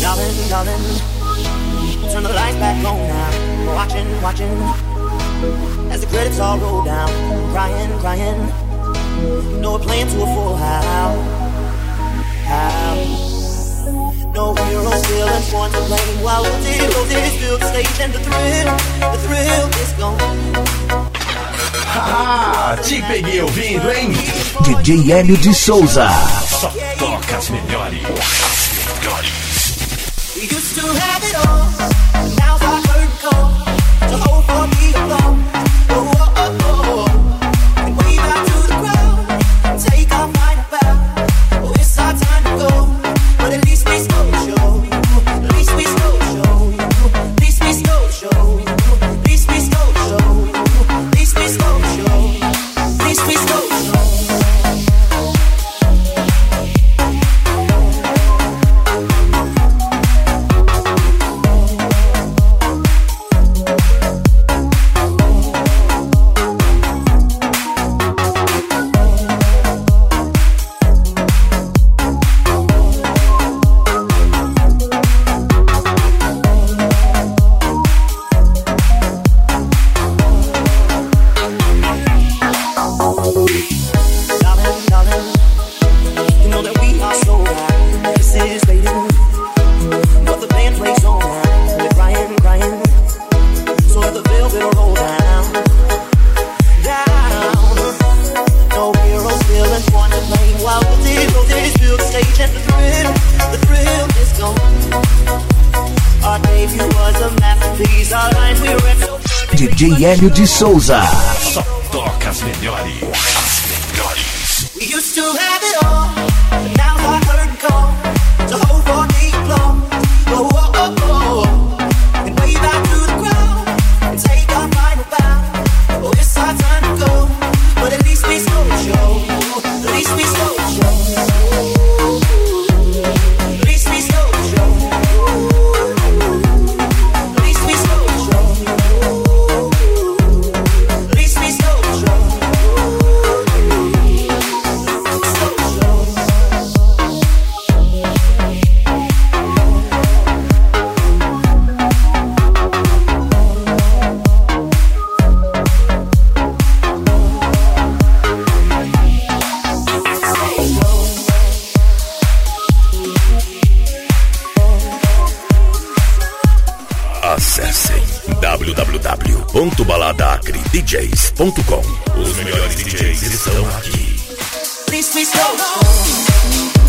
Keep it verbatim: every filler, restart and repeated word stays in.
Darling, darling, turn the lights back on now. Watching, watching, as the credits all roll down. Crying, crying, no, we're playing to a full house. House. No heroes, villains, one to blame. While roses, roses fill the stage, and the thrill, the thrill is gone. Ah, te peguei ouvindo, hein? D J Hélio de Souza. Só toca as melhores. As melhores. We used to have it all, but now's our curtain call to hold for me alone. Oh, oh, oh, oh. And wave out to the crowd and take our final bow. Oh, it's our time to go, but at least we stole the show. At least we stole the show. At least we stole the show. At least we stole the show. At least we stole the show. At least we stole the show. D J Hélio de Souza. Só toca as melhores. As melhores. We used to have it all, but now's our curtain call to hold for the applause. Oh, oh, oh, oh. And wave out to the crowd and take our final bow. Oh, it's our time to go, but at least we stole the show. At least we stole the show. At least we stole the show. At least we stole the show. At least we stole the show. Acessem w w w ponto balada acre d js ponto com. Os melhores D Js estão aqui. Please, please, go.